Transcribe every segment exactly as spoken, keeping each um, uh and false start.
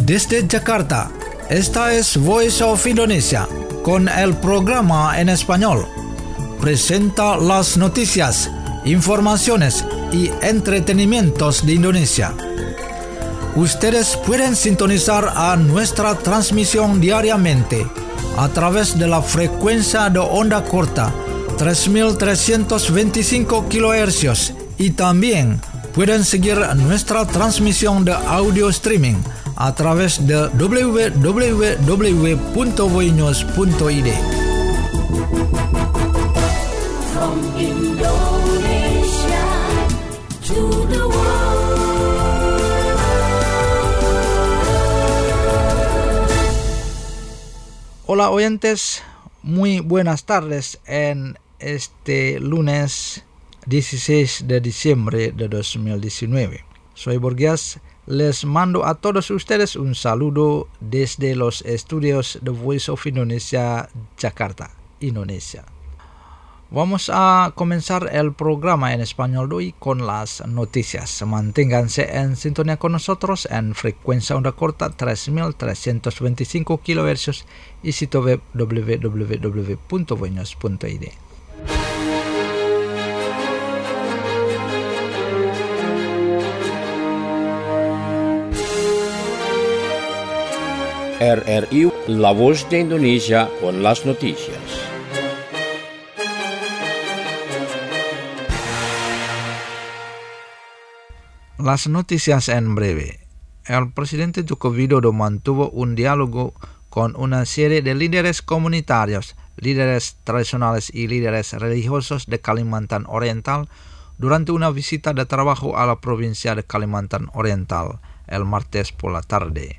Desde Jakarta, esta es Voice of Indonesia, con el programa en español. Presenta las noticias, informaciones y entretenimientos de Indonesia. Ustedes pueden sintonizar a nuestra transmisión diariamente a través de la frecuencia de onda corta tres mil trescientos veinticinco kilohercios y también pueden seguir nuestra transmisión de audio streaming a través de doble u doble u doble u punto voinews punto i d. From Indonesia to the world. Hola oyentes, muy buenas tardes en este lunes dieciséis de diciembre de dos mil diecinueve. Soy Borgias, les mando a todos ustedes un saludo desde los estudios de Voice of Indonesia, Jakarta, Indonesia. Vamos a comenzar el programa en español de hoy con las noticias. Manténganse en sintonía con nosotros en frecuencia onda corta tres mil trescientos veinticinco kilohercios y sitio web doble u doble u doble u punto voinews punto i d. R R I, La Voz de Indonesia, con las noticias. Las noticias en breve. El presidente Joko Widodo mantuvo un diálogo con una serie de líderes comunitarios, líderes tradicionales y líderes religiosos de Kalimantan Oriental durante una visita de trabajo a la provincia de Kalimantan Oriental el martes por la tarde.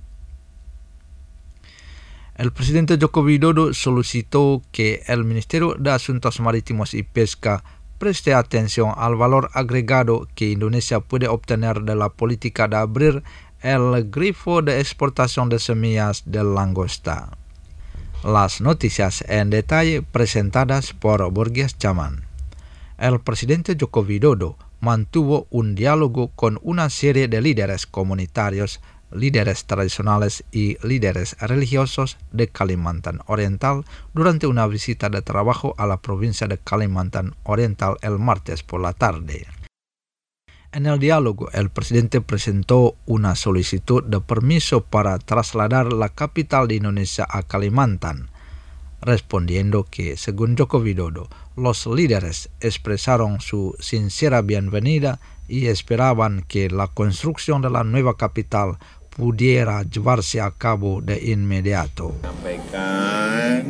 El presidente Joko Widodo solicitó que el Ministerio de Asuntos Marítimos y Pesca preste atención al valor agregado que Indonesia puede obtener de la política de abrir el grifo de exportación de semillas de langosta. Las noticias en detalle presentadas por Borgias Chaman. El presidente Joko Widodo mantuvo un diálogo con una serie de líderes comunitarios, líderes tradicionales y líderes religiosos de Kalimantan Oriental durante una visita de trabajo a la provincia de Kalimantan Oriental el martes por la tarde. En el diálogo, el presidente presentó una solicitud de permiso para trasladar la capital de Indonesia a Kalimantan, respondiendo que, según Joko Widodo, los líderes expresaron su sincera bienvenida y esperaban que la construcción de la nueva capital pudiera llevarse a cabo de inmediato. Sampaikan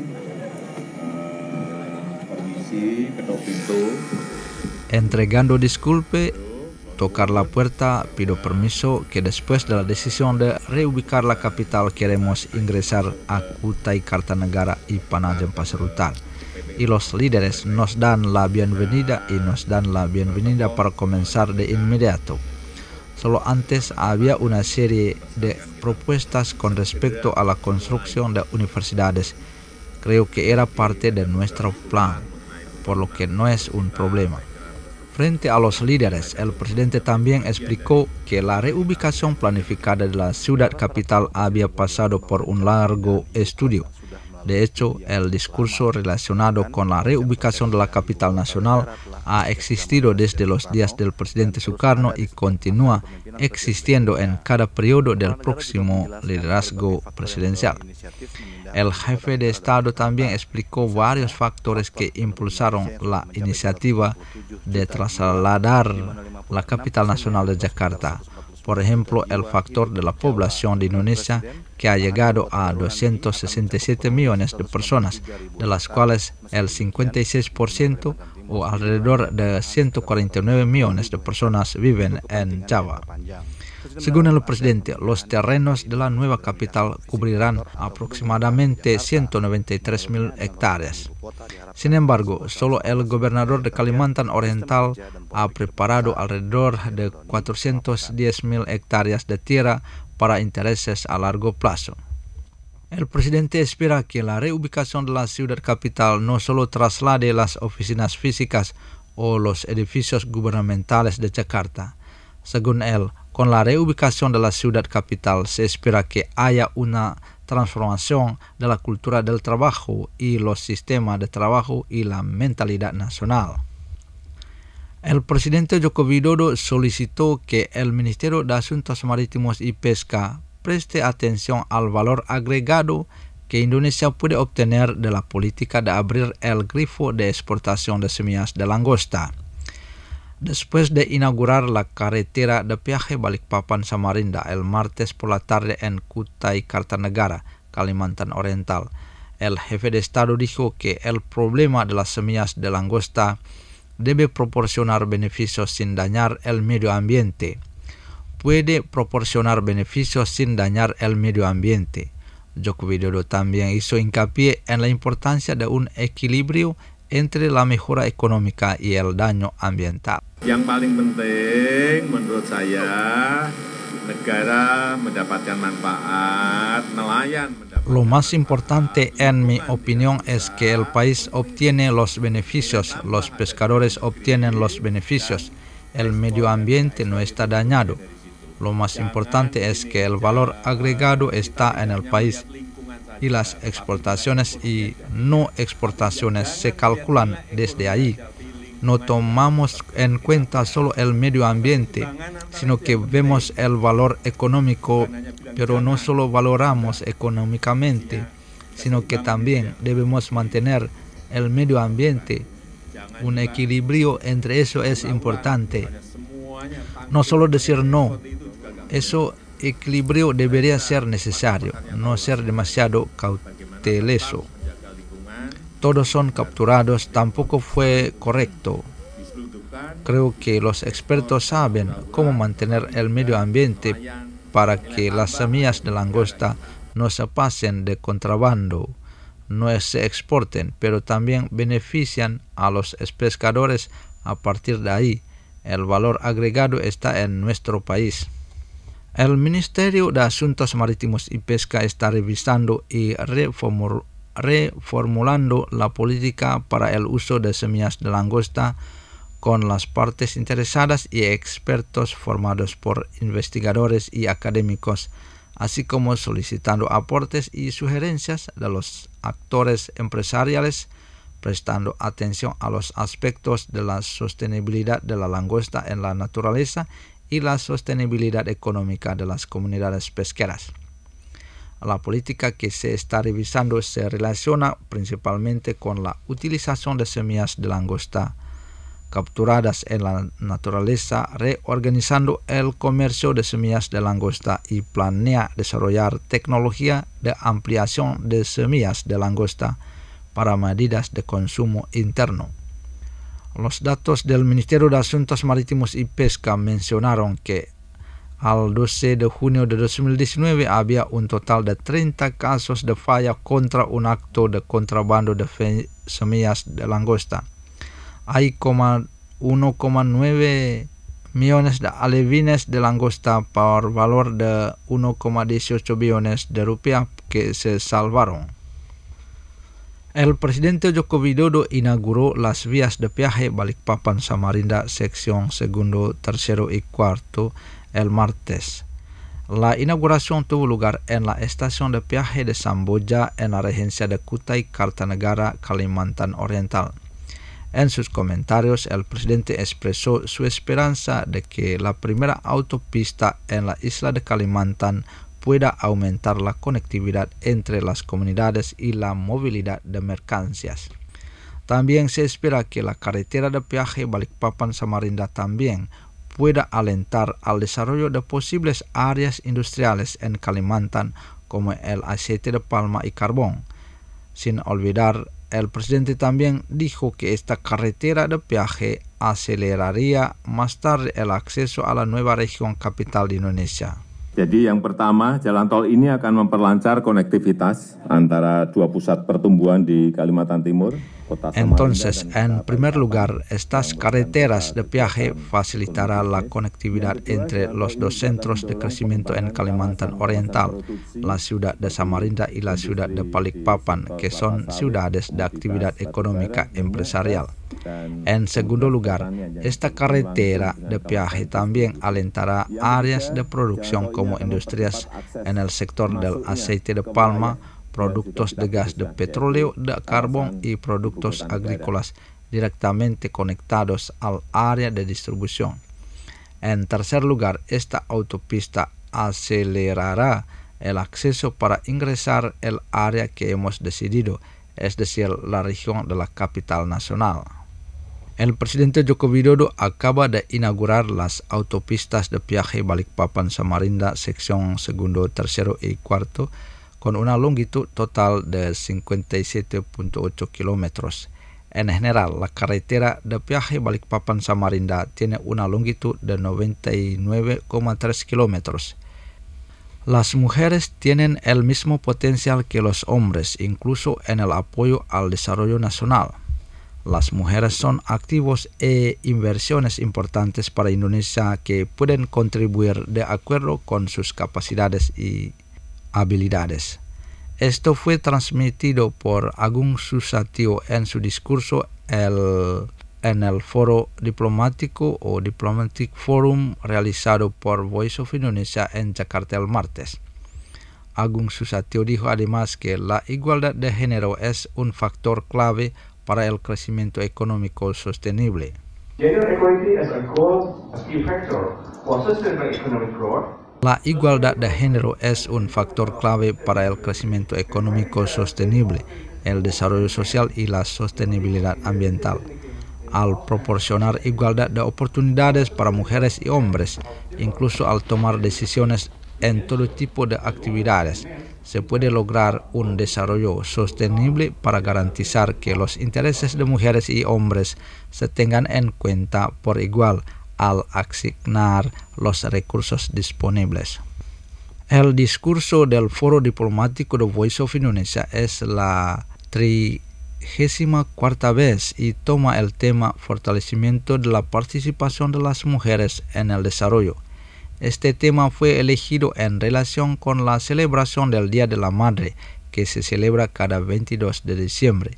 permisi ketok pintu. Entregando disculpe, tocar la puerta, pido permiso que después de la decisión de reubicar la capital queremos ingresar a Kutai Kartanegara y Panajam Pasir Utara. Y los líderes nos dan la bienvenida y nos dan la bienvenida para comenzar de inmediato. Solo antes había una serie de propuestas con respecto a la construcción de universidades. Creo que era parte de nuestro plan, por lo que no es un problema. Frente a los líderes, el presidente también explicó que la reubicación planificada de la ciudad capital había pasado por un largo estudio. De hecho, el discurso relacionado con la reubicación de la capital nacional ha existido desde los días del presidente Sukarno y continúa existiendo en cada periodo del próximo liderazgo presidencial. El jefe de Estado también explicó varios factores que impulsaron la iniciativa de trasladar la capital nacional de Jakarta. Por ejemplo, el factor de la población de Indonesia, que ha llegado a doscientos sesenta y siete millones de personas, de las cuales el cincuenta y seis por ciento o alrededor de ciento cuarenta y nueve millones de personas viven en Java. Según el presidente, los terrenos de la nueva capital cubrirán aproximadamente ciento noventa y tres mil hectáreas. Sin embargo, solo el gobernador de Kalimantan Oriental ha preparado alrededor de cuatrocientas diez mil hectáreas de tierra para intereses a largo plazo. El presidente espera que la reubicación de la ciudad capital no solo traslade las oficinas físicas o los edificios gubernamentales de Jakarta. Según él, Con la reubicación de la ciudad capital se espera que haya una transformación de la cultura del trabajo y los sistemas de trabajo y la mentalidad nacional. El presidente Joko Widodo solicitó que el Ministerio de Asuntos Marítimos y Pesca preste atención al valor agregado que Indonesia puede obtener de la política de abrir el grifo de exportación de semillas de langosta. Después de inaugurar la carretera de peaje Balikpapan-Samarinda el martes por la tarde en Kutai Kartanegara, Kalimantan Oriental, el jefe de Estado dijo que el problema de las semillas de langosta debe proporcionar beneficios sin dañar el medio ambiente. Puede proporcionar beneficios sin dañar el medio ambiente. Joko Widodo también hizo hincapié en la importancia de un equilibrio entre la mejora económica y el daño ambiental. Yang paling penting menurut saya, negara mendapatkan manfaat, nelayan mendapatkan. Lo más importante en mi opinión es que el país obtiene los beneficios, los pescadores obtienen los beneficios, el medio ambiente no está dañado. Lo más importante es que el valor agregado está en el país y las exportaciones y no exportaciones se calculan desde ahí. No tomamos en cuenta solo el medio ambiente, sino que vemos el valor económico, pero no solo valoramos económicamente, sino que también debemos mantener el medio ambiente. Un equilibrio entre eso es importante. No solo decir no, eso equilibrio debería ser necesario, no ser demasiado cauteloso. Todos son capturados tampoco fue correcto. Creo que los expertos saben cómo mantener el medio ambiente para que las semillas de langosta no se pasen de contrabando, no se exporten, pero también benefician a los pescadores. A partir de ahí, el valor agregado está en nuestro país. El Ministerio de Asuntos Marítimos y Pesca está revisando y reformulando reformulando la política para el uso de semillas de langosta con las partes interesadas y expertos formados por investigadores y académicos, así como solicitando aportes y sugerencias de los actores empresariales, prestando atención a los aspectos de la sostenibilidad de la langosta en la naturaleza y la sostenibilidad económica de las comunidades pesqueras. La política que se está revisando se relaciona principalmente con la utilización de semillas de langosta capturadas en la naturaleza, reorganizando el comercio de semillas de langosta y planea desarrollar tecnología de ampliación de semillas de langosta para medidas de consumo interno. Los datos del Ministerio de Asuntos Marítimos y Pesca mencionaron que al doce de junio de dos mil diecinueve había un total de treinta casos de falla contra un acto de contrabando de semillas de langosta. Hay uno coma nueve millones de alevines de langosta por valor de uno coma dieciocho billones de rupias que se salvaron. El presidente Joko Widodo inauguró las vías de peaje Balikpapan-Samarinda sección segundo, tercero y cuarto el martes. La inauguración tuvo lugar en la estación de peaje de Samboja en la regencia de Kutai Kartanegara, Kalimantan Oriental. En sus comentarios, el presidente expresó su esperanza de que la primera autopista en la isla de Kalimantan pueda aumentar la conectividad entre las comunidades y la movilidad de mercancías. También se espera que la carretera de peaje Balikpapan-Samarinda también pueda alentar al desarrollo de posibles áreas industriales en Kalimantan como el aceite de palma y carbón. Sin olvidar, el presidente también dijo que esta carretera de peaje aceleraría más tarde el acceso a la nueva región capital de Indonesia. Jadi yang pertama, jalan tol ini akan memperlancar konektivitas antara dua pusat pertumbuhan di Kalimantan Timur, Kota Samarinda. Entonces, en primer lugar, estas carreteras de peaje facilitarán la conectividad entre los dos centros de crecimiento en Kalimantan Oriental, la ciudad de Samarinda y la ciudad de Balikpapan, que son ciudades de actividad económica empresarial. En segundo lugar, esta carretera de peaje también alentará áreas de producción como industrias en el sector del aceite de palma, productos de gas de petróleo, de carbón y productos agrícolas directamente conectados al área de distribución. En tercer lugar, esta autopista acelerará el acceso para ingresar el área que hemos decidido, es decir, la región de la capital nacional. El presidente Joko Widodo acaba de inaugurar las autopistas de peaje Balikpapan-Samarinda sección segundo, tercero y cuarto con una longitud total de cincuenta y siete punto ocho kilómetros. En general, la carretera de peaje Balikpapan-Samarinda tiene una longitud de noventa y nueve coma tres kilómetros. Las mujeres tienen el mismo potencial que los hombres, incluso en el apoyo al desarrollo nacional. Las mujeres son activos e inversiones importantes para Indonesia que pueden contribuir de acuerdo con sus capacidades y habilidades. Esto fue transmitido por Agung Susatyo en su discurso el, en el foro diplomático o Diplomatic Forum realizado por Voice of Indonesia en Jakarta el martes. Agung Susatyo dijo además que la igualdad de género es un factor clave para el crecimiento económico sostenible. Gender equality as a goal, a key factor for sustainable economic growth. La igualdad de género es un factor clave para el crecimiento económico sostenible, el desarrollo social y la sostenibilidad ambiental. Al proporcionar igualdad de oportunidades para mujeres y hombres, incluso al tomar decisiones en todo tipo de actividades, se puede lograr un desarrollo sostenible para garantizar que los intereses de mujeres y hombres se tengan en cuenta por igual al asignar los recursos disponibles. El discurso del Foro Diplomático de Voice of Indonesia es la trigésima cuarta vez y toma el tema fortalecimiento de la participación de las mujeres en el desarrollo. Este tema fue elegido en relación con la celebración del Día de la Madre, que se celebra cada veintidós de diciembre.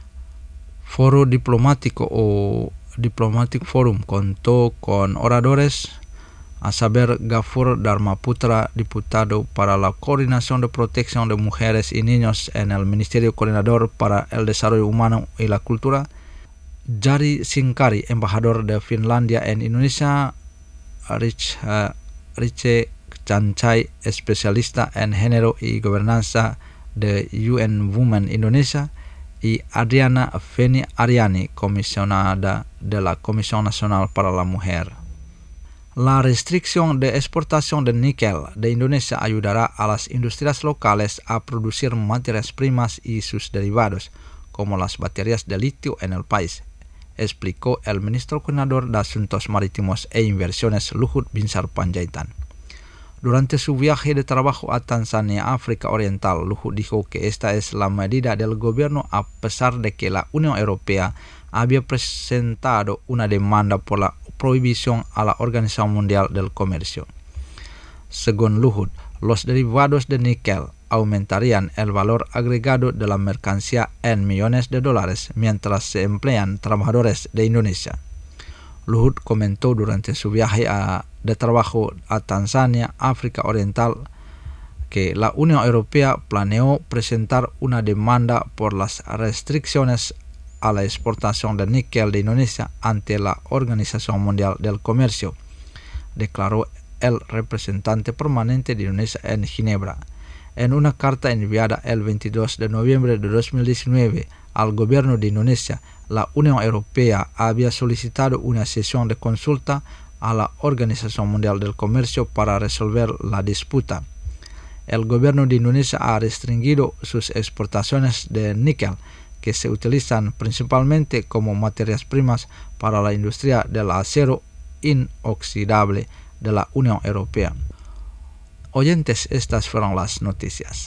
Foro Diplomático o Diplomatic Forum contó con oradores, a saber Gafur Dharmaputra, diputado para la Coordinación de Protección de Mujeres y Niños en el Ministerio Coordinador para el Desarrollo Humano y la Cultura, Jari Sinkari, embajador de Finlandia en Indonesia, Rich, uh, Riche Chanchay, especialista en género y gobernanza de U N Women Indonesia, y Adriana Feni Ariani, comisionada de la Comisión Nacional para la Mujer. La restricción de exportación de níquel de Indonesia ayudará a las industrias locales a producir materias primas y sus derivados, como las baterías de litio en el país, explicó el ministro coordinador de Asuntos Marítimos e Inversiones Luhut Binsar Panjaitan. Durante su viaje de trabajo a Tanzania, África Oriental, Luhut dijo que esta es la medida del gobierno a pesar de que la Unión Europea había presentado una demanda por la prohibición a la Organización Mundial del Comercio. Según Luhut, los derivados de níquel aumentarían el valor agregado de la mercancía en millones de dólares mientras se emplean trabajadores de Indonesia. Luhut comentó durante su viaje a, de trabajo a Tanzania, África Oriental, que la Unión Europea planeó presentar una demanda por las restricciones a la exportación de níquel de Indonesia ante la Organización Mundial del Comercio, declaró el representante permanente de Indonesia en Ginebra. En una carta enviada el veintidós de noviembre de dos mil diecinueve al gobierno de Indonesia, la Unión Europea había solicitado una sesión de consulta a la Organización Mundial del Comercio para resolver la disputa. El gobierno de Indonesia ha restringido sus exportaciones de níquel, que se utilizan principalmente como materias primas para la industria del acero inoxidable de la Unión Europea. Oyentes, estas fueron las noticias.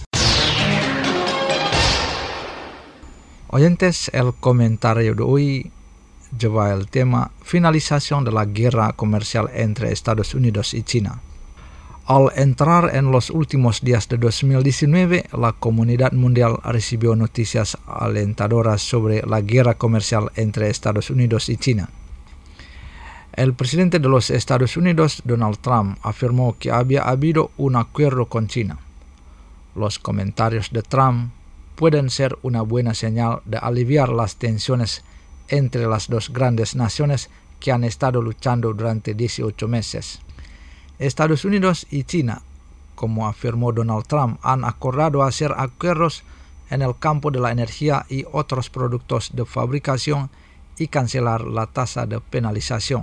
Oyentes, el comentario de hoy lleva el tema finalización de la guerra comercial entre Estados Unidos y China. Al entrar en los últimos días de dos mil diecinueve, la comunidad mundial recibió noticias alentadoras sobre la guerra comercial entre Estados Unidos y China. El presidente de los Estados Unidos, Donald Trump, afirmó que había habido un acuerdo con China. Los comentarios de Trump pueden ser una buena señal de aliviar las tensiones entre las dos grandes naciones que han estado luchando durante dieciocho meses. Estados Unidos y China, como afirmó Donald Trump, han acordado hacer acuerdos en el campo de la energía y otros productos de fabricación y cancelar la tasa de penalización.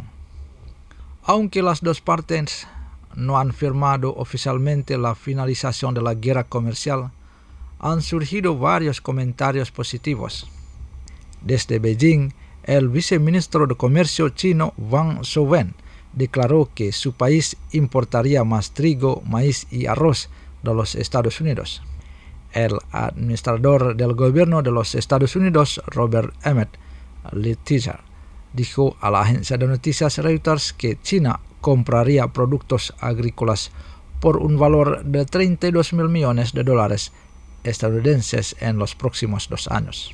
Aunque las dos partes no han firmado oficialmente la finalización de la guerra comercial, han surgido varios comentarios positivos. Desde Beijing, el viceministro de Comercio chino Wang Shouwen declaró que su país importaría más trigo, maíz y arroz de los Estados Unidos. El administrador del gobierno de los Estados Unidos, Robert Emmett Lighthizer, dijo a la agencia de noticias Reuters que China compraría productos agrícolas por un valor de treinta y dos mil millones de dólares estadounidenses en los próximos dos años.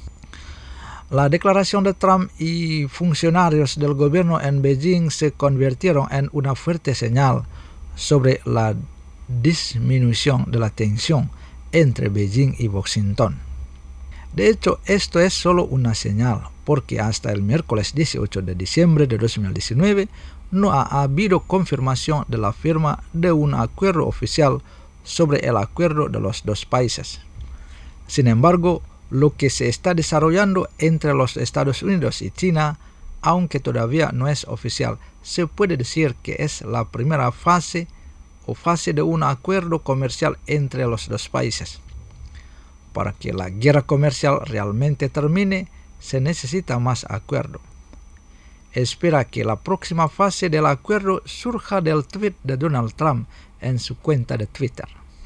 La declaración de Trump y funcionarios del gobierno en Beijing se convirtieron en una fuerte señal sobre la disminución de la tensión entre Beijing y Washington. De hecho, esto es solo una señal, porque hasta el miércoles dieciocho de diciembre de dos mil diecinueve no ha habido confirmación de la firma de un acuerdo oficial sobre el acuerdo de los dos países. Sin embargo, lo que se está desarrollando entre los Estados Unidos y China, aunque todavía no es oficial, se puede decir que es la primera fase o fase de un acuerdo comercial entre los dos países. Para que la guerra comercial realmente termine, se necesita más acuerdo. Espera que la próxima fase del acuerdo surja del tweet de Donald Trump en su cuenta de Twitter.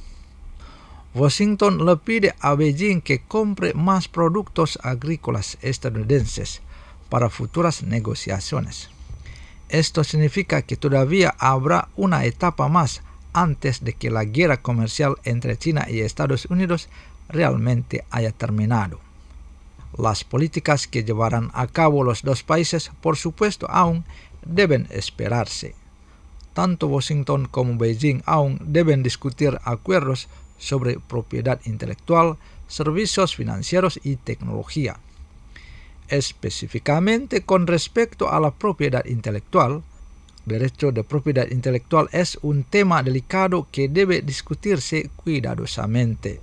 Washington le pide a Beijing que compre más productos agrícolas estadounidenses para futuras negociaciones. Esto significa que todavía habrá una etapa más antes de que la guerra comercial entre China y Estados Unidos realmente haya terminado. Las políticas que llevarán a cabo los dos países, por supuesto, aún deben esperarse. Tanto Washington como Beijing aún deben discutir acuerdos sobre propiedad intelectual, servicios financieros y tecnología. Específicamente con respecto a la propiedad intelectual, derecho de propiedad intelectual es un tema delicado que debe discutirse cuidadosamente.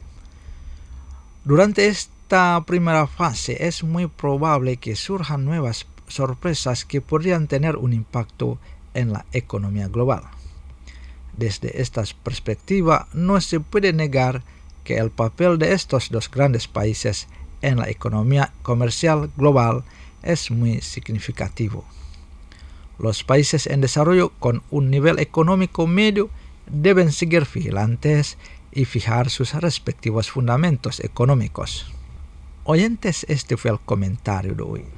Durante esta primera fase es muy probable que surjan nuevas sorpresas que podrían tener un impacto en la economía global. Desde esta perspectiva, no se puede negar que el papel de estos dos grandes países en la economía comercial global es muy significativo. Los países en desarrollo con un nivel económico medio deben seguir vigilantes y fijar sus respectivos fundamentos económicos. Oyentes, este fue el comentario de hoy.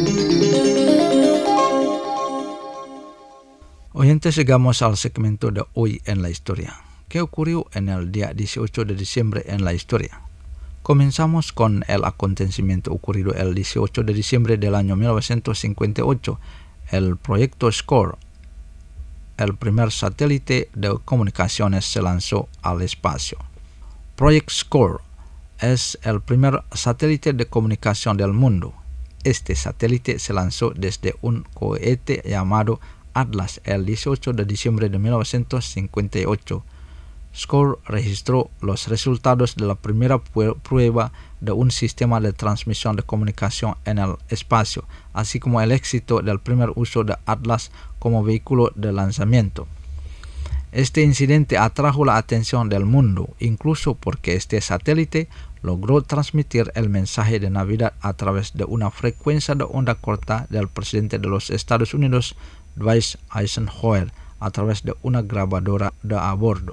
Oyentes, llegamos al segmento de hoy en la historia. ¿Qué ocurrió en el día dieciocho de diciembre en la historia? Comenzamos con el acontecimiento ocurrido el dieciocho de diciembre del año mil novecientos cincuenta y ocho. El proyecto SCORE, el primer satélite de comunicaciones, se lanzó al espacio. Project SCORE es el primer satélite de comunicación del mundo. Este satélite se lanzó desde un cohete llamado Atlas el dieciocho de diciembre de mil novecientos cincuenta y ocho. SCORE registró los resultados de la primera prueba de un sistema de transmisión de comunicación en el espacio, así como el éxito del primer uso de Atlas como vehículo de lanzamiento. Este incidente atrajo la atención del mundo, incluso porque este satélite logró transmitir el mensaje de Navidad a través de una frecuencia de onda corta del presidente de los Estados Unidos, Dwight Eisenhower, a través de una grabadora de a bordo.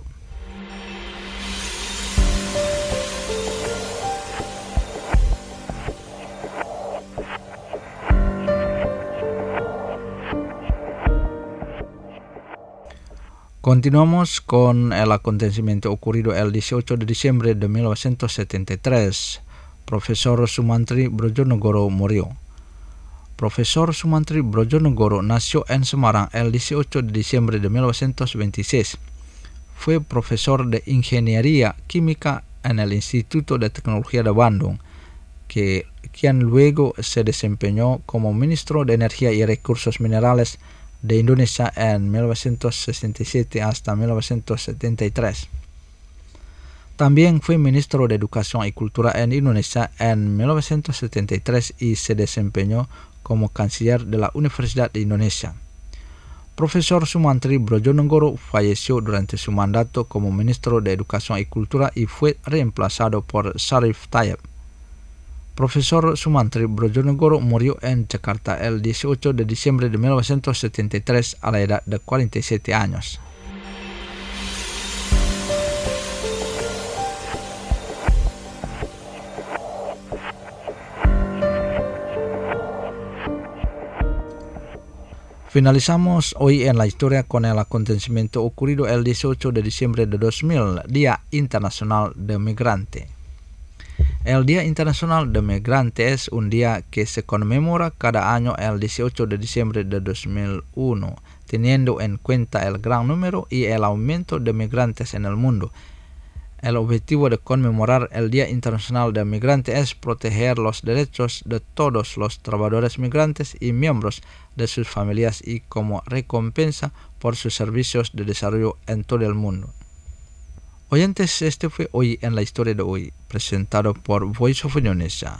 Continuamos con el acontecimiento ocurrido el dieciocho de diciembre de mil novecientos setenta y tres. Profesor Sumantri Brojonegoro murió. Profesor Sumantri Brojonegoro nació en Semarang el dieciocho de diciembre de mil novecientos veintiséis. Fue profesor de Ingeniería Química en el Instituto de Tecnología de Bandung, que, quien luego se desempeñó como ministro de Energía y Recursos Minerales de Indonesia en mil novecientos sesenta y siete hasta mil novecientos setenta y tres. También fue ministro de Educación y Cultura en Indonesia en mil novecientos setenta y tres y se desempeñó como canciller de la Universidad de Indonesia. Profesor Sumantri Brojonegoro falleció durante su mandato como ministro de Educación y Cultura y fue reemplazado por Syarif Tayyip. Profesor Sumantri Brojonegoro murió en Jakarta el dieciocho de diciembre de mil novecientos setenta y tres a la edad de cuarenta y siete años. Finalizamos hoy en la historia con el acontecimiento ocurrido el dieciocho de diciembre de dos mil, Día Internacional del Migrante. El Día Internacional del Migrante es un día que se conmemora cada año el dieciocho de diciembre de dos mil uno, teniendo en cuenta el gran número y el aumento de migrantes en el mundo. El objetivo de conmemorar el Día Internacional del Migrante es proteger los derechos de todos los trabajadores migrantes y miembros de sus familias y como recompensa por sus servicios de desarrollo en todo el mundo. Oyentes, este fue Hoy en la Historia de Hoy, presentado por Voice of Indonesia.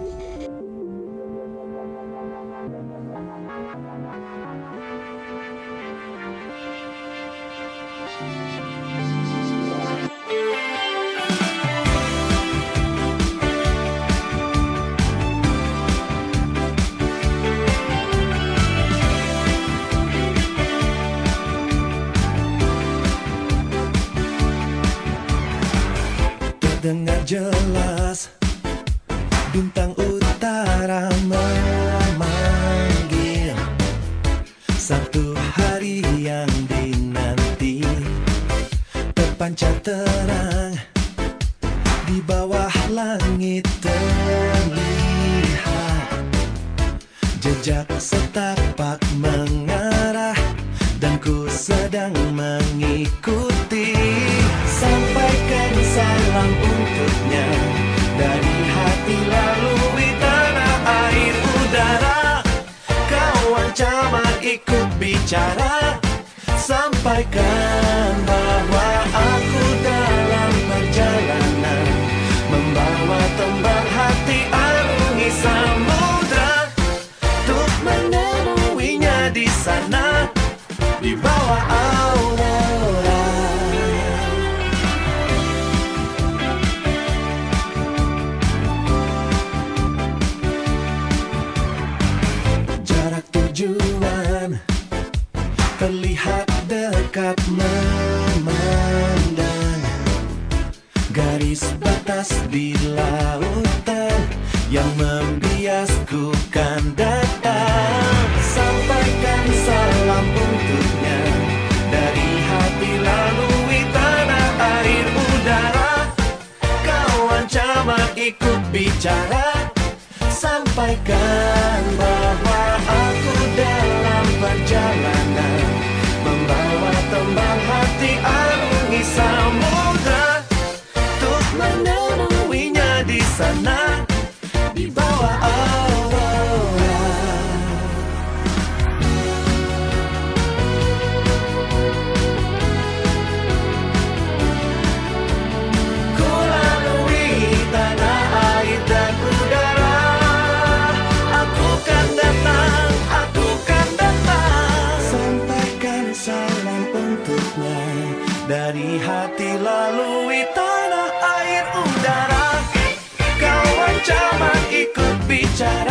Dengar jelas bintang utara memanggil, satu hari yang dinanti terpancar terang di bawah langit terlihat jejak setapak mengarah dan ku sedang mengikuti. Sampaikan salam untuknya dari hati lalui tanah air udara. Kawan camar ikut bicara, sampaikan bahwa aku dalam perjalanan membawa tembang hati arungi samudra untuk menemuinya di sana di bawah aurora. Tujuan terlihat dekat memandang, garis batas di lautan yang membiasku kan datang. Sampaikan salam untuknya dari hati lalui tanah air udara. Kawan camar ikut bicara, sampaikan bahwa aku dalam perjalanan membawa tembang hati arungi samudra untuk menemuinya di sana di bawah aurora. Ku lalui tanah air dan udara. Aku kan datang, aku kan datang. Sampaikan salam untuknya dari hati lalui tanah air udara. Kawan camar ikut bicara,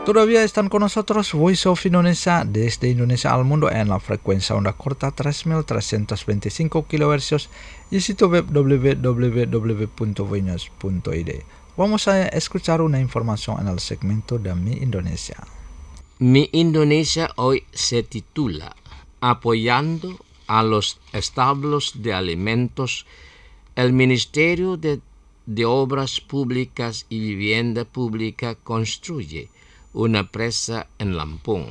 Todavía están con nosotros Voice of Indonesia desde Indonesia al mundo en la frecuencia onda corta tres mil trescientos veinticinco kilohercios y sitio web w w w punto voinews punto i d. Vamos a escuchar una información en el segmento de Mi Indonesia. Mi Indonesia hoy se titula Apoyando a los establos de alimentos. El Ministerio de, de Obras Públicas y Vivienda Pública construye una presa en Lampung.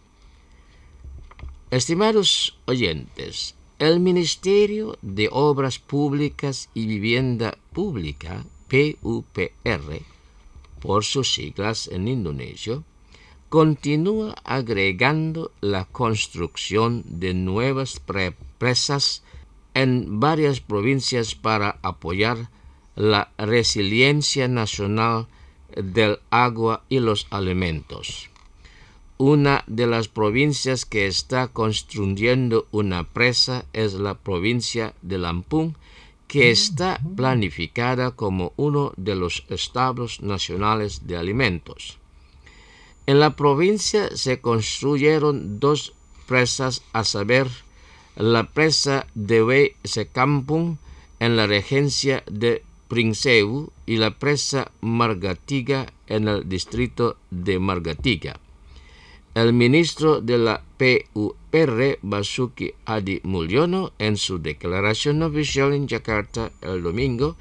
Estimados oyentes, el Ministerio de Obras Públicas y Vivienda Pública, P U P R, por sus siglas en indonesio, continúa agregando la construcción de nuevas pre- presas en varias provincias para apoyar la resiliencia nacional del agua y los alimentos. Una de las provincias que está construyendo una presa es la provincia de Lampung, que está planificada como uno de los establos nacionales de alimentos. En la provincia se construyeron dos presas, a saber, la presa Dewe Sekampung en la regencia de Pringsewu y la presa Margatiga en el distrito de Margatiga. El ministro de la P U P R, Basuki Hadi Mulyono, en su declaración oficial en Jakarta el domingo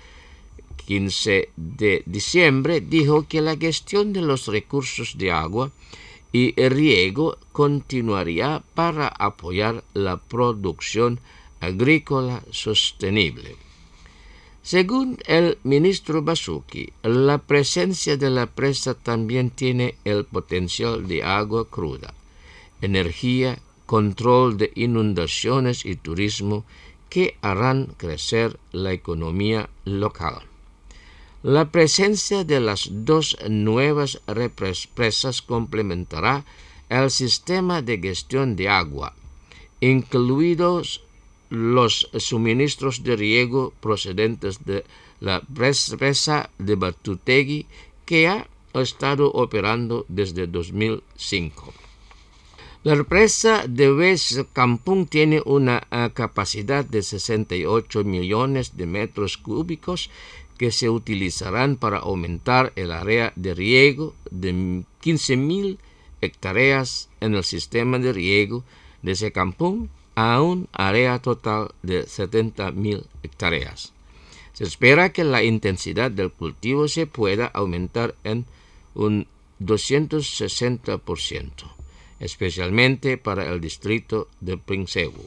quince de diciembre, dijo que la gestión de los recursos de agua y riego continuaría para apoyar la producción agrícola sostenible. Según el ministro Basuki, la presencia de la presa también tiene el potencial de agua cruda, energía, control de inundaciones y turismo que harán crecer la economía local. La presencia de las dos nuevas presas complementará el sistema de gestión de agua, incluidos los suministros de riego procedentes de la presa de Batutegui, que ha estado operando desde dos mil cinco. La presa de West Kampung tiene una uh, capacidad de sesenta y ocho millones de metros cúbicos que se utilizarán para aumentar el área de riego de quince mil hectáreas en el sistema de riego de Sekampung a un área total de setenta mil hectáreas. Se espera que la intensidad del cultivo se pueda aumentar en un doscientos sesenta por ciento, especialmente para el distrito de Pringsewu.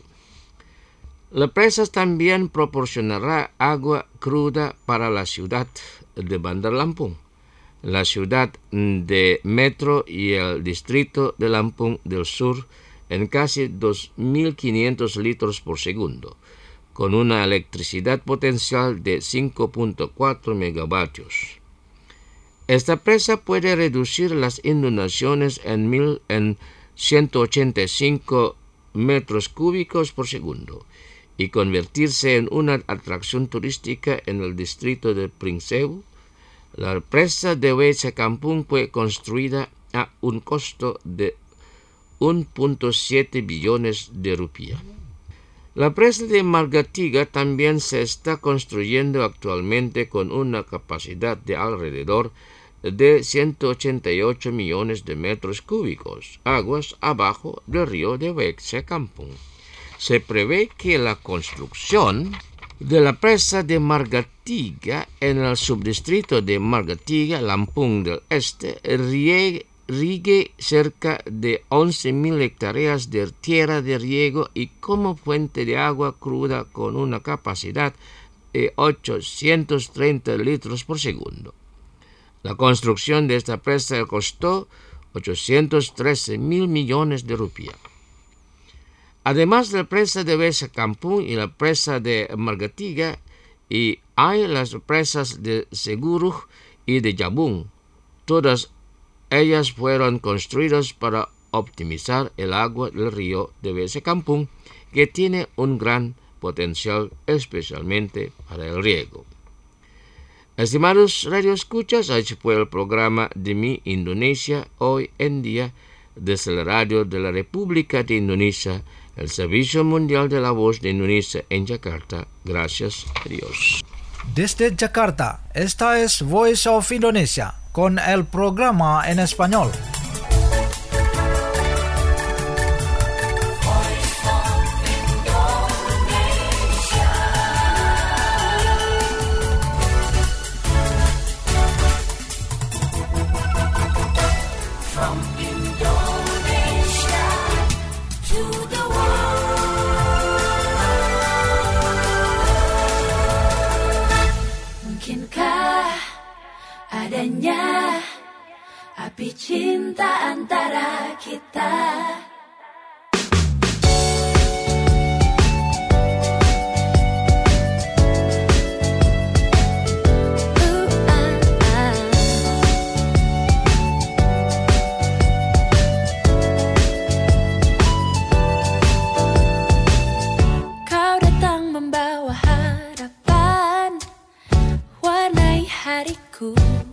La presa también proporcionará agua cruda para la ciudad de Bandar Lampung, la ciudad de Metro y el distrito de Lampung del Sur en casi dos mil quinientos litros por segundo, con una electricidad potencial de cinco punto cuatro megavatios. Esta presa puede reducir las inundaciones en, mil, en ciento ochenta y cinco metros cúbicos por segundo y convertirse en una atracción turística en el distrito de Pringsewu. La presa de West Sekampung fue construida a un costo de uno punto siete billones de rupias. La presa de Margatiga también se está construyendo actualmente con una capacidad de alrededor de ciento ochenta y ocho millones de metros cúbicos, aguas abajo del río de West Sekampung. Se prevé que la construcción de la presa de Margatiga en el subdistrito de Margatiga, Lampung del Este, riegue Rigue cerca de once mil hectáreas de tierra de riego y como fuente de agua cruda con una capacidad de ochocientos treinta litros por segundo. La construcción de esta presa costó ochocientos trece mil millones de rupias. Además de la presa de West Sekampung y la presa de Margatiga, y hay las presas de Seguruh y de Jabung, todas ellas fueron construidas para optimizar el agua del río de West Sekampung, que tiene un gran potencial especialmente para el riego. Estimados radioescuchas, ahí fue el programa de mi Indonesia hoy en día desde la radio de la República de Indonesia, el Servicio Mundial de la Voz de Indonesia en Jakarta. Gracias a Dios. Desde Jakarta, esta es Voice of Indonesia con el programa en español. Adanya api cinta antara kita. Uh, ah, ah. Kau datang membawa harapan, warnai hariku.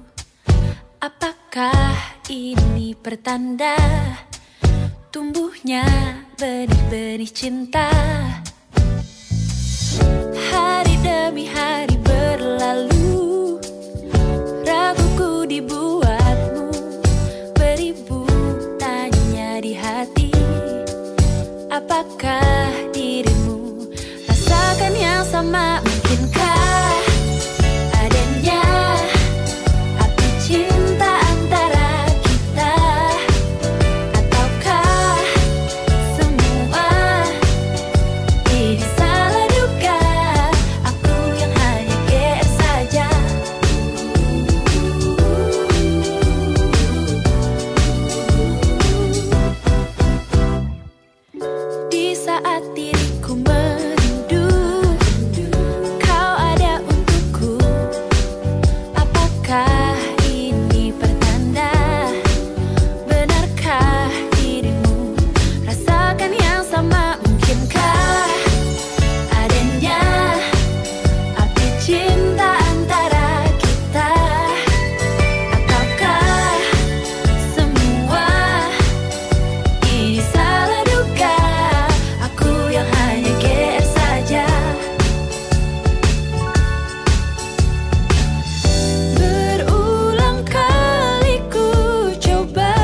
Apakah ini pertanda tumbuhnya benih-benih cinta? Hari demi hari berlalu, raguku dibuatmu, beribu tanya di hati. Apakah dirimu rasakan yang sama? Mungkinkah adanya api cinta antara kita? Ataukah semua ini salah duga? Aku yang hanya G R saja. Di saat diriku merindu, kau ada untukku. Apakah ini pertanda? Benarkah dirimu rasakan yang sama? Mungkinkah adanya api cinta antara kita? Ataukah semua ini salah duga? Aku yang hanya G R saja. Berulang kali ku coba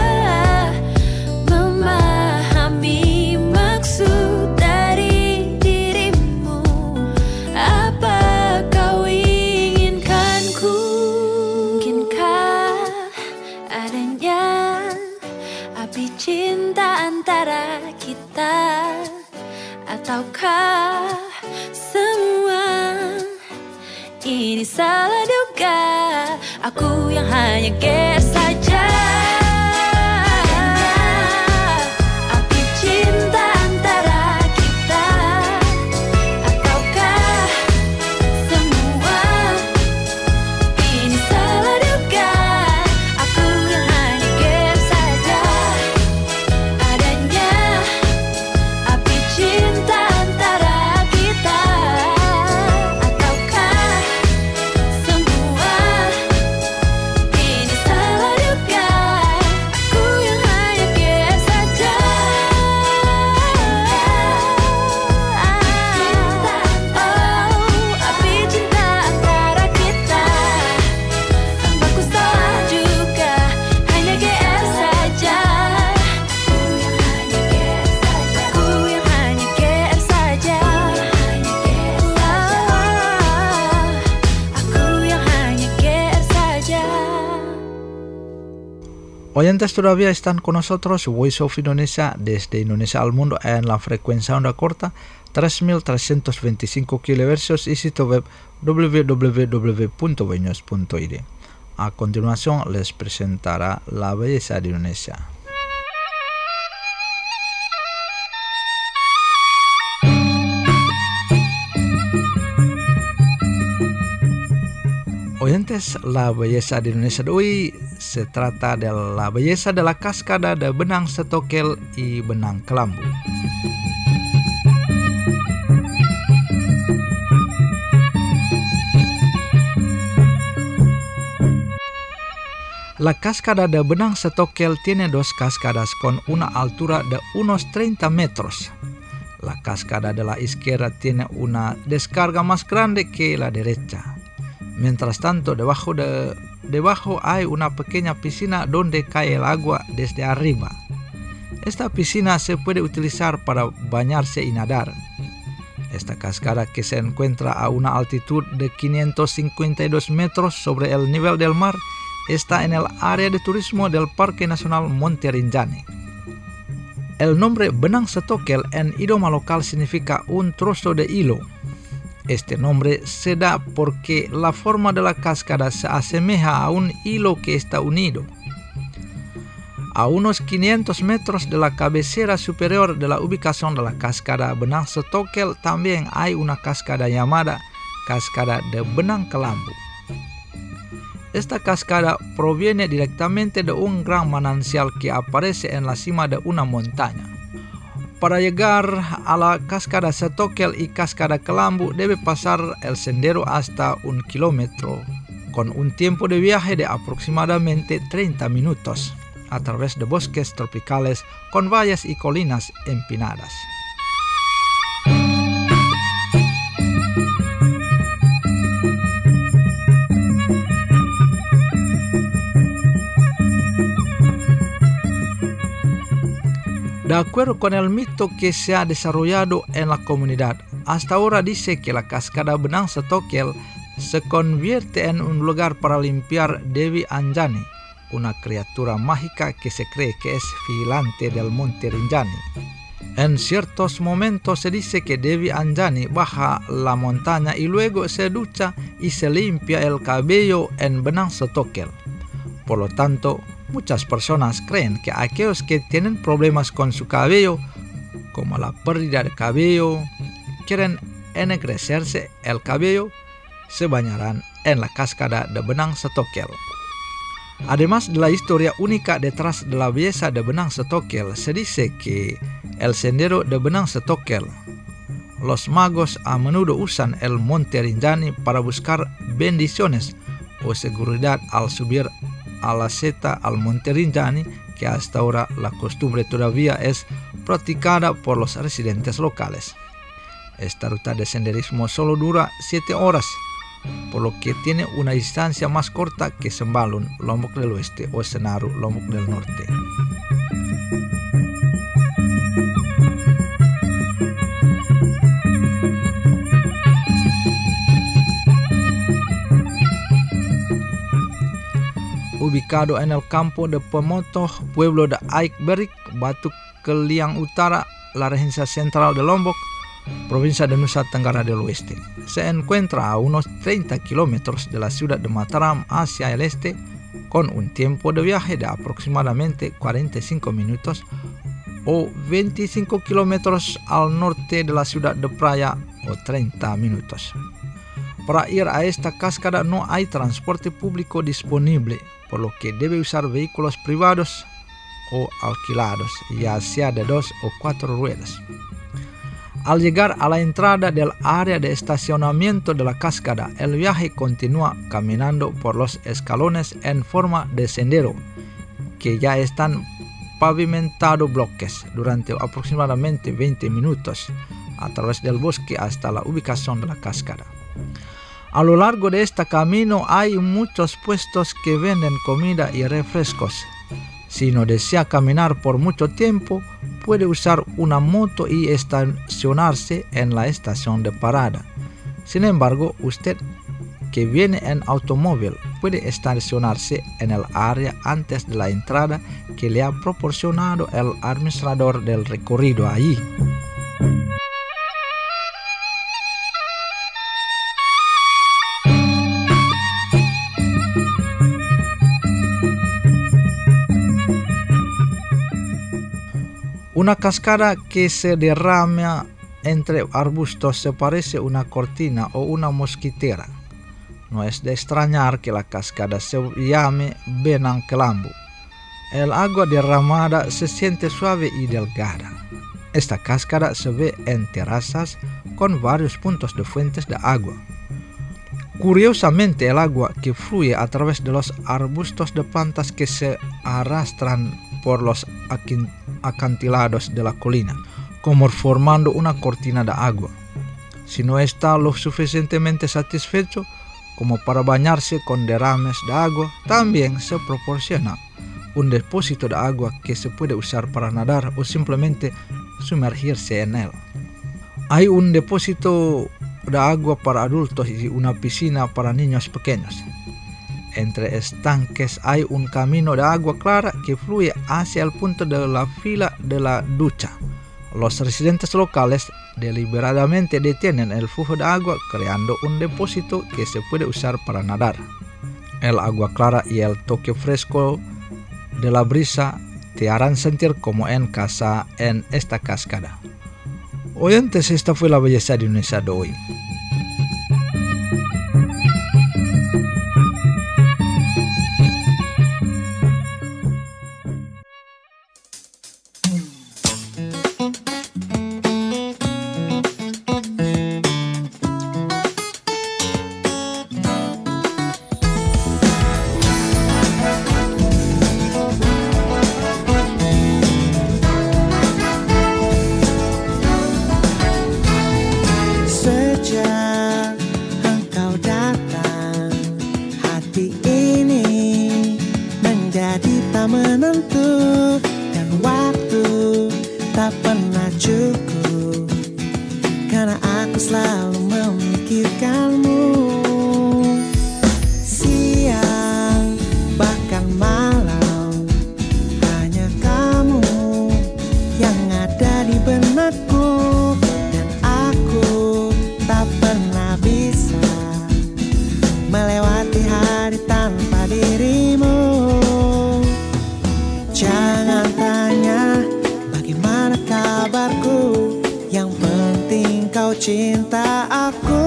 memahami maksud dari dirimu. Apa kau inginkanku? Mungkinkah adanya api cinta antara kita? Ataukah semua ini salah duga? Aku yang hanya G R saja. Api cinta antara kita. Ataukah semua ini salah duga? Aku yang hanya G R saja. Adanya api cinta antara kita. Ataukah semua ini salah duga? Aku yang hanya G R saja. Oh, api cinta antara kita. Aku salah juga, hanya G R saja. Aku yang hanya G R saja. Aku yang hanya G R saja. Oyentes, todavía están con nosotros Voice of Indonesia desde Indonesia al mundo en la frecuencia onda corta tres mil trescientos veinticinco kilohercios y sitio web w w w punto voinews punto i d. A continuación les presentará la belleza de Indonesia. Oyentes, la belleza de Indonesia de hoy se trata de la belleza de la cascada de Benang Setokel y Benang Kelambu. La cascada de Benang Setokel tiene dos cascadas con una altura de unos treinta metros. La cascada de la izquierda tiene una descarga más grande que la derecha. Mientras tanto, debajo, de, debajo hay una pequeña piscina donde cae el agua desde arriba. Esta piscina se puede utilizar para bañarse y nadar. Esta cascada, que se encuentra a una altitud de quinientos cincuenta y dos metros sobre el nivel del mar, está en el área de turismo del Parque Nacional Monte Rinjani. El nombre Benang Setokel en idioma local significa un trozo de hilo. Este nombre se da porque la forma de la cascada se asemeja a un hilo que está unido. A unos quinientos metros de la cabecera superior de la ubicación de la cascada Benang Setokel también hay una cascada llamada Cascada de Benang Kelambu. Esta cascada proviene directamente de un gran manantial que aparece en la cima de una montaña. Para llegar a la cascada Setokel y cascada Kelambu debe pasar el sendero hasta un kilómetro, con un tiempo de viaje de aproximadamente treinta minutos, a través de bosques tropicales con valles y colinas empinadas. De acuerdo con el mito que se ha desarrollado en la comunidad, hasta ahora dice que la cascada Benang Setokel se convierte en un lugar para limpiar Dewi Anjani, una criatura mágica que se cree que es vigilante del Monte Rinjani. En ciertos momentos se dice que Dewi Anjani baja la montaña y luego se ducha y se limpia el cabello en Benang Setokel. Por lo tanto, muchas personas creen que aquellos que tienen problemas con su cabello, como la pérdida de cabello, quieren ennegrecerse el cabello, se bañarán en la cascada de Benang Setokel. Además de la historia única detrás de la belleza de Benang Setokel, se dice que el sendero de Benang Setokel, los magos a menudo usan el Monte Rinjani para buscar bendiciones o seguridad al subir a la seta al Monte Rinjani, que hasta ahora la costumbre todavía es practicada por los residentes locales. Esta ruta de senderismo solo dura siete horas, por lo que tiene una distancia más corta que Sembalun, Lombok del Oeste, o Senaru, Lombok del Norte. Ubicado en el campo de Pemotoh, pueblo de Aikberik, Batu Keliang Utara, la regencia central de Lombok, provincia de Nusa Tenggara del Oeste. Se encuentra a unos treinta kilómetros de la ciudad de Mataram hacia el este, con un tiempo de viaje de aproximadamente cuarenta y cinco minutos o veinticinco kilómetros al norte de la ciudad de Praia o treinta minutos. Para ir a esta cascada no hay transporte público disponible, por lo que debe usar vehículos privados o alquilados, ya sea de dos o cuatro ruedas. Al llegar a la entrada del área de estacionamiento de la cascada, el viaje continúa caminando por los escalones en forma de sendero, que ya están pavimentados bloques durante aproximadamente veinte minutos, a través del bosque hasta la ubicación de la cascada. A lo largo de este camino hay muchos puestos que venden comida y refrescos. Si no desea caminar por mucho tiempo, puede usar una moto y estacionarse en la estación de parada. Sin embargo, usted que viene en automóvil puede estacionarse en el área antes de la entrada que le ha proporcionado el administrador del recorrido allí. Una cascada que se derrama entre arbustos se parece una cortina o una mosquitera. No es de extrañar que la cascada se llame Benang Kelambu. El agua derramada se siente suave y delgada. Esta cascada se ve en terrazas con varios puntos de fuentes de agua. Curiosamente, el agua que fluye a través de los arbustos de plantas que se arrastran por los acantilados de la colina, como formando una cortina de agua. Si no está lo suficientemente satisfecho como para bañarse con derrames de agua, también se proporciona un depósito de agua que se puede usar para nadar o simplemente sumergirse en él. Hay un depósito de agua para adultos y una piscina para niños pequeños. Entre estanques hay un camino de agua clara que fluye hacia el punto de la fila de la ducha. Los residentes locales deliberadamente detienen el flujo de agua creando un depósito que se puede usar para nadar. El agua clara y el toque fresco de la brisa te harán sentir como en casa en esta cascada. Oyentes, esta fue la belleza de Indonesia de hoy. Cinta aku,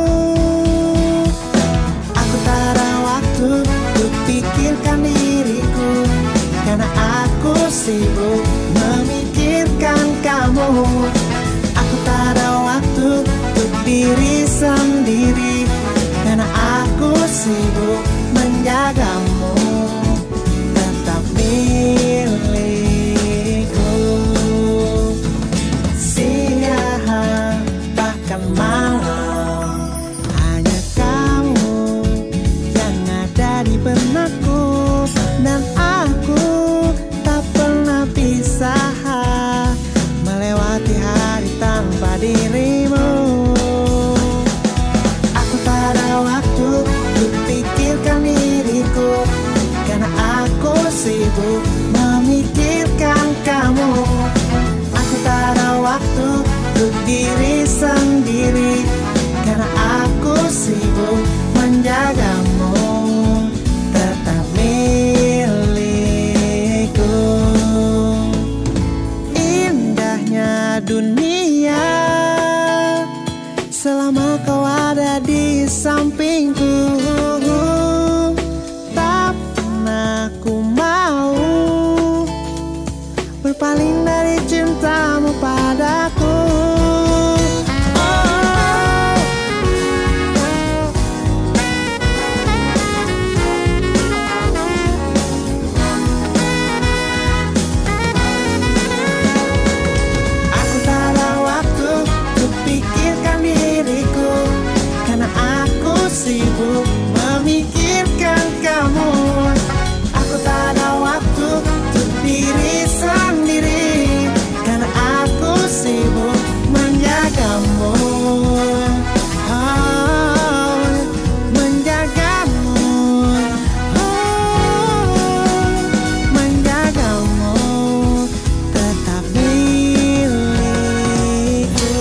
aku tak ada waktu untuk pikirkan diriku, karena aku sibuk memikirkan kamu. Aku tak ada waktu untuk diri sendiri, karena aku sibuk menjagamu. Tetap milikku. Siang bahkan malam, hanya kamu yang ada di benakku, dan aku tak pernah bisa melewati hari tanpa dirimu. Aku tak ada waktu untuk pikirkan diriku, karena aku sibuk memikirkan kamu. Aku tak ada waktu untuk diri sendiri, karena aku sibuk menjagamu. Tetap milikku. Indahnya dunia selama kau ada di sampingku. Tak pernah ku mau berpaling dari cintamu padaku. Aku tak ada waktu untuk pikirkan diriku, karena aku sibuk memikirkan kamu. Aku tak ada waktu untuk diri sendiri, karena aku sibuk menjagamu. Oh, menjagamu. Oh, menjagamu. Tetap milikku.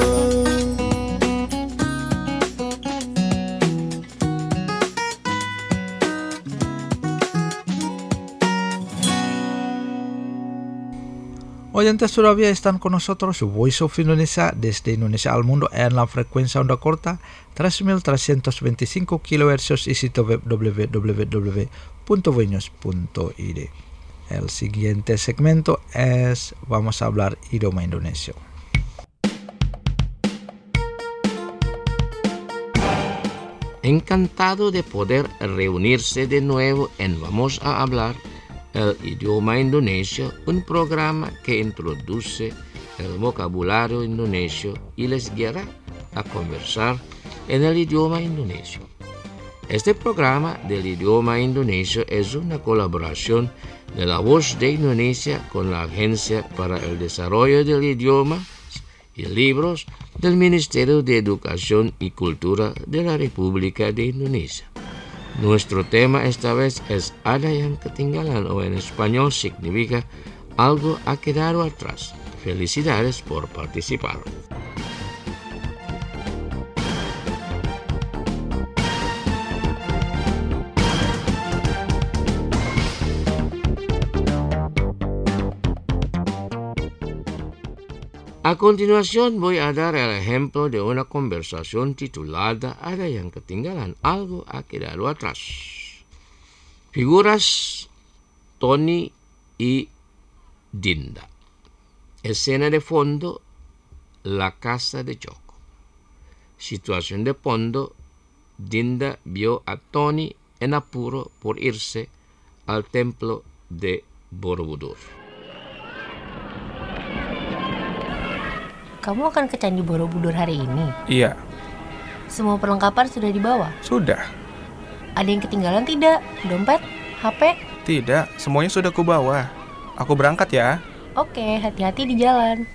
Oyentes, todavía están con nosotros Voice of Indonesia desde Indonesia al mundo en la frecuencia onda corta tres mil trescientos veinticinco kilohercios y sitio web w w w punto voinews punto i d. El siguiente segmento es vamos a hablar idioma Indonesia. Encantado de poder reunirse de nuevo en Vamos a Hablar el Idioma Indonesio, un programa que introduce el vocabulario indonesio y les guiará a conversar en el idioma indonesio. Este programa del idioma indonesio es una colaboración de La Voz de Indonesia con la Agencia para el Desarrollo del Idioma y Libros del Ministerio de Educación y Cultura de la República de Indonesia. Nuestro tema esta vez es Ada yang ketinggalan, o en español significa algo ha quedado atrás. Felicidades por participar. A continuación voy a dar el ejemplo de una conversación titulada Ada yang ketinggalan, algo ha quedado atrás. Figuras Tony y Dinda. Escena de fondo, la casa de Joko. Situación de fondo, Dinda vio a Tony en apuro por irse al templo de Borobudur. Kamu akan ke Candi Borobudur hari ini? Iya. Semua perlengkapan sudah dibawa? Sudah. Ada yang ketinggalan tidak? Dompet? H P? Tidak, semuanya sudah kubawa. Aku berangkat ya. Oke, hati-hati di jalan.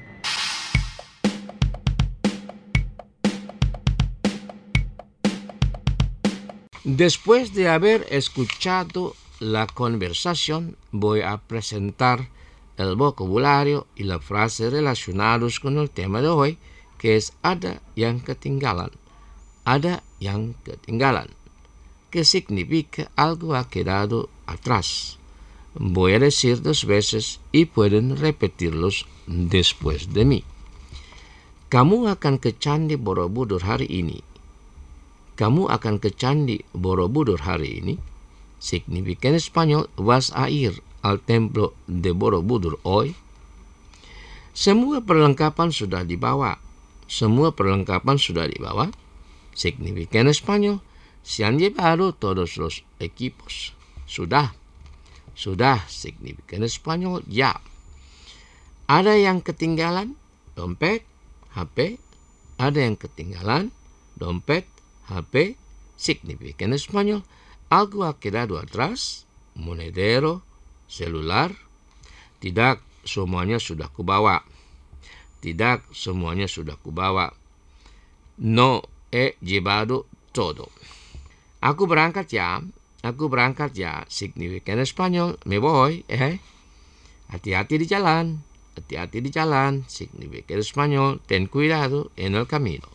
Después de haber escuchado la conversación, voy a presentar el vocabulario y la frase relacionados con el tema de hoy, que es ada yang ketinggalan. Ada yang ketinggalan, que significa algo ha quedado atrás. Voy a decir dos veces y pueden repetirlos después de mí. Kamu akan ke Candi Borobudur hari ini. Kamu akan ke Candi Borobudur hari ini significa en español vas a ir al templo de Borobudur hoy. Semua perlengkapan sudah dibawa. Semua perlengkapan sudah dibawa significa en español se han llevado todos los equipos. Sudah. Sudah significa en español ya. Ada yang ketinggalan? Dompet, H P. Ada yang ketinggalan? Dompet, H P significa en español algo ha quedado atrás. Monedero, celular. Tidak, semuanya sudah kubawa. Tidak, semuanya sudah kubawa. No he llevado todo. Aku berangkat ya. Aku berangkat ya. Significa en español me voy, eh. Hati-hati di jalan. Hati-hati di jalan. Significa en español ten cuidado en el camino.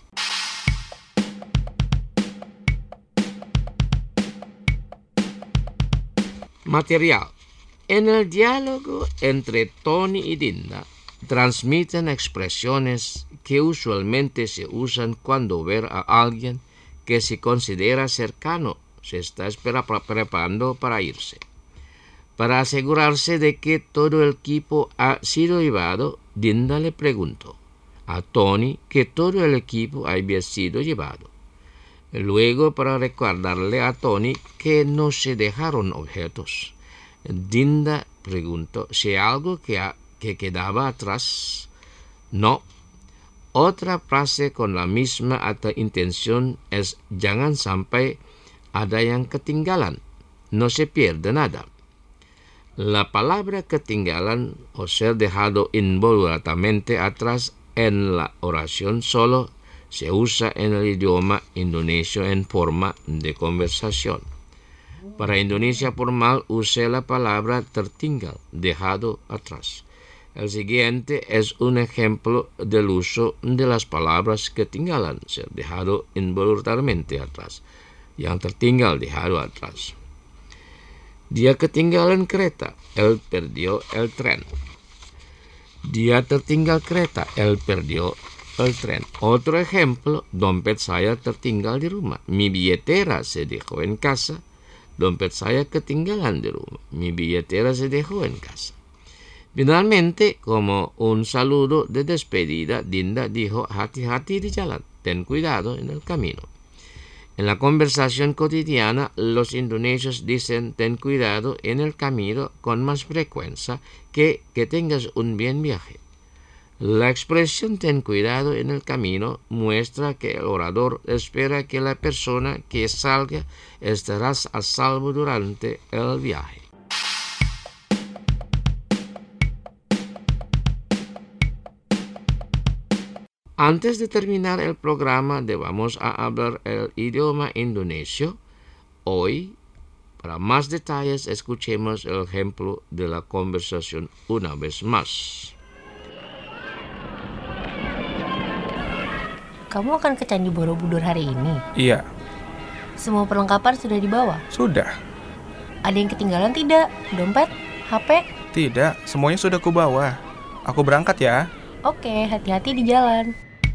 Material. En el diálogo entre Tony y Dinda, transmiten expresiones que usualmente se usan cuando ver a alguien que se considera cercano se está espera, preparando para irse. Para asegurarse de que todo el equipo ha sido llevado, Dinda le preguntó a Tony que todo el equipo había sido llevado. Luego, para recordarle a Tony que no se dejaron objetos, Dinda preguntó si algo que, ha, que quedaba atrás. No. Otra frase con la misma alta intención es jangan sampai ada yang ketinggalan. No se pierde nada. La palabra ketinggalan o ser dejado involuntariamente atrás en la oración solo se usa en el idioma indonesio en forma de conversación. Para Indonesia formal use la palabra tertinggal, dejado atrás. El siguiente es un ejemplo del uso de las palabras ketinggalan, ser dejado involuntariamente atrás. Yang tertinggal, dejado atrás. Dia ketinggalan kereta, él perdió el tren. Dia tertinggal kereta, él perdió el tren. Otro ejemplo, dompet saya tertinggal di rumah. Mi billetera se dejó en casa. Dompet saya ketinggalan di rumah. Mi billetera se dejó en casa. Finalmente, como un saludo de despedida, Dinda dijo hati-hati di jalan. Ten cuidado en el camino. En la conversación cotidiana, los indonesios dicen ten cuidado en el camino con más frecuencia que que tengas un buen viaje. La expresión ten cuidado en el camino muestra que el orador espera que la persona que salga estará a salvo durante el viaje. Antes de terminar el programa de Vamos a hablar el idioma indonesio, hoy, para más detalles, escuchemos el ejemplo de la conversación una vez más. Kamu akan ke Candi Borobudur hari ini? Iya. Semua perlengkapan sudah dibawa? Sudah. Ada yang ketinggalan tidak? Dompet? H P? Tidak, semuanya sudah kubawa. Aku berangkat ya. Oke, hati-hati di jalan.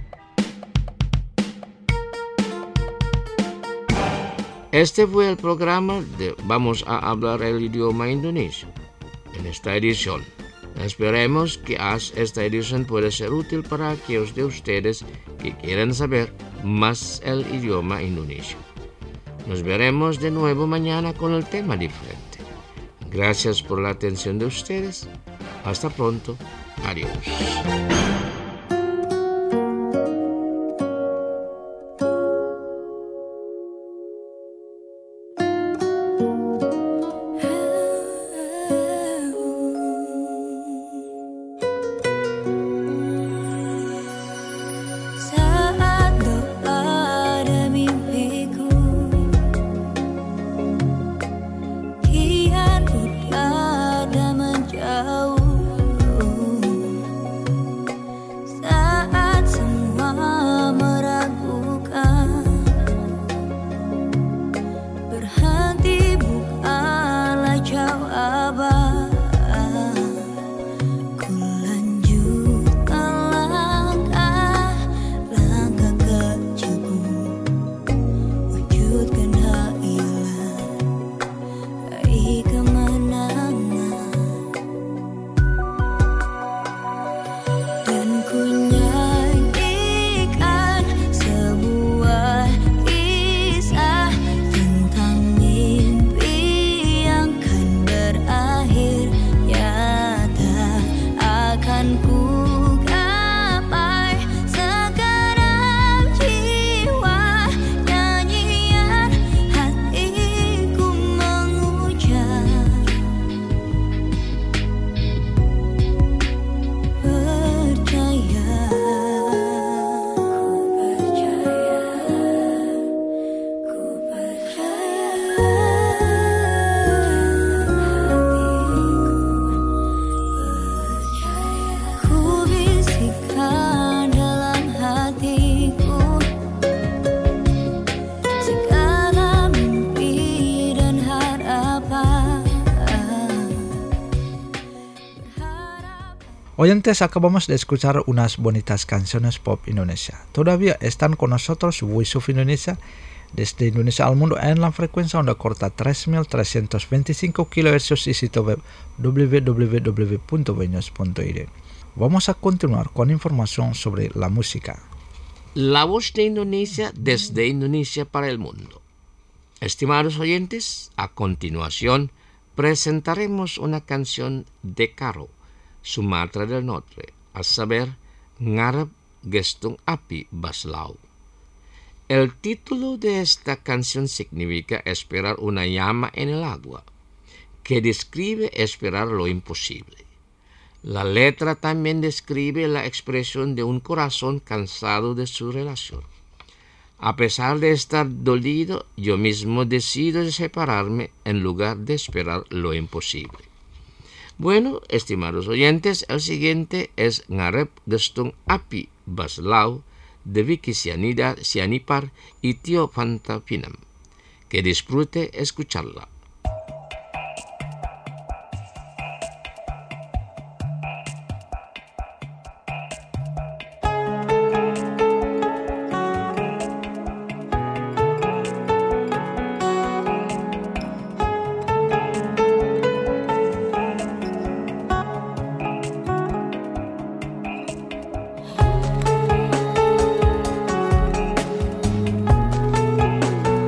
Este fue el programa de Vamos a hablar el idioma indonesio. En esta edición, esperemos que esta edición pueda ser útil para aquellos de ustedes que quieran saber más el idioma indonesio. Nos veremos de nuevo mañana con el tema diferente. Gracias por la atención de ustedes. Hasta pronto. Adiós. Oyentes, acabamos de escuchar unas bonitas canciones pop Indonesia. Todavía están con nosotros Voice of Indonesia desde Indonesia al mundo en la frecuencia onda corta tres mil trescientos veinticinco kilohercios y sitio web doble u doble u doble u punto voice punto i d. Vamos a continuar con información sobre la música. La voz de Indonesia desde Indonesia para el mundo. Estimados oyentes, a continuación presentaremos una canción de Karo, Sumatra del Norte, a saber, Ngarep Gestung Api Baslau. El título de esta canción significa esperar una llama en el agua, que describe esperar lo imposible. La letra también describe la expresión de un corazón cansado de su relación. A pesar de estar dolido, yo mismo decido separarme en lugar de esperar lo imposible. Bueno, estimados oyentes, el siguiente es Ngarep Gestung Api Baslau de Vicky Sianida Sianipar y Tio Fantapinam. Que disfrute escucharla. Ku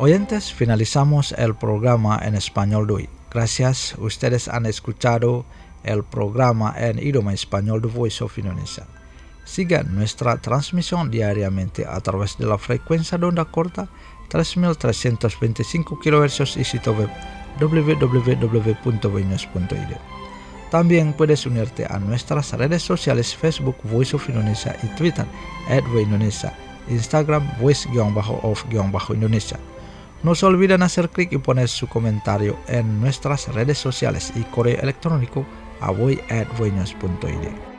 Oyentes, finalizamos el programa en español de hoy. Gracias, ustedes han escuchado el programa en idioma español de Voice of Indonesia. Sigan nuestra transmisión diariamente a través de la frecuencia de onda corta tres mil trescientos veinticinco kilohercios y sitio web w w w punto voinews punto i d. También puedes unirte a nuestras redes sociales Facebook Voice of Indonesia y Twitter at Indonesia, Instagram voice-of-indonesia. No se olviden hacer clic y poner su comentario en nuestras redes sociales y correo electrónico a voy at voinews punto i d.